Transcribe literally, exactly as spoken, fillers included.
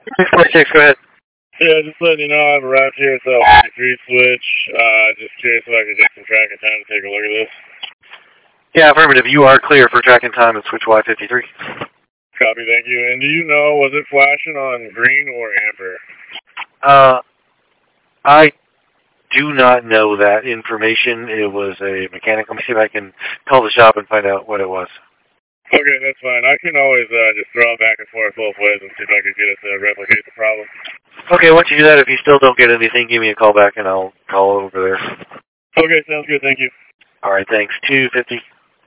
six forty-six, go ahead. Yeah, just letting you know I've arrived here at the fifty-three switch. Uh, just curious if I could get some tracking time to take a look at this. Yeah, affirmative. You are clear for tracking time at switch Y fifty-three. Copy, thank you. And do you know, was it flashing on green or amber? Uh, I do not know that information. It was a mechanic. Let me see if I can call the shop and find out what it was. Okay, that's fine. I can always uh, just throw it back and forth both ways and see if I can get it to replicate the problem. Okay, once you do that, if you still don't get anything, give me a call back and I'll call over there. Okay, sounds good. Thank you. All right, thanks. two fifty.